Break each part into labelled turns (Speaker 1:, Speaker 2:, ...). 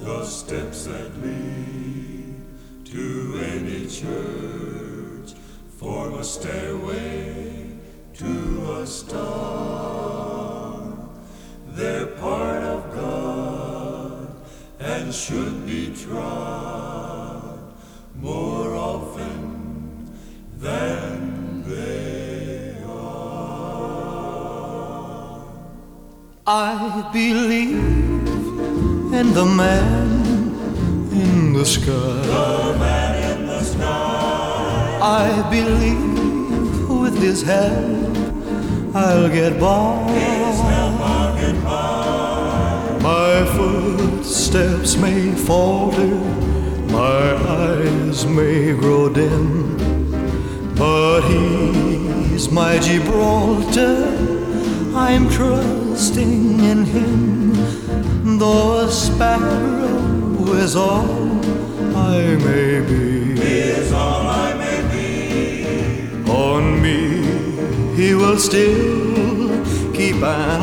Speaker 1: the steps that lead to any church form a stairway to a star. They're part of God and should be trod more often than they are.
Speaker 2: I believe in the man in the sky.
Speaker 1: The man in the sky.
Speaker 2: I believe with his help I'll get by.
Speaker 1: His help I'll get by.
Speaker 2: My footsteps may falter, my eyes may grow dim, but he's my Gibraltar, I'm trusting in him. Though a sparrow is all I may be,
Speaker 1: He is all I may be.
Speaker 2: on me he will still keep an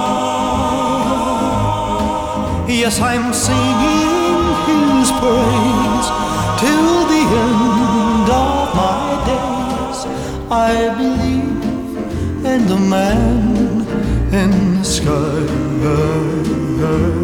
Speaker 2: eye. Yes, I'm singing his praise till the end of my days. I believe in the man in the sky.
Speaker 1: A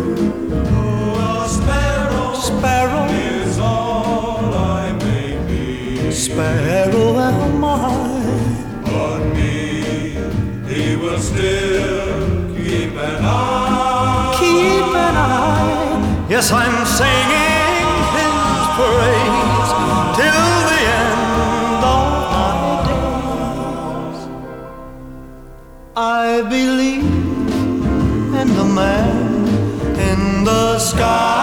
Speaker 1: sparrow is all I may be.
Speaker 2: Sparrow am I.
Speaker 1: On me he will still keep an eye.
Speaker 2: Keep an eye. Yes, I'm singing his praise till the end of my days. I believe in the man in the sky.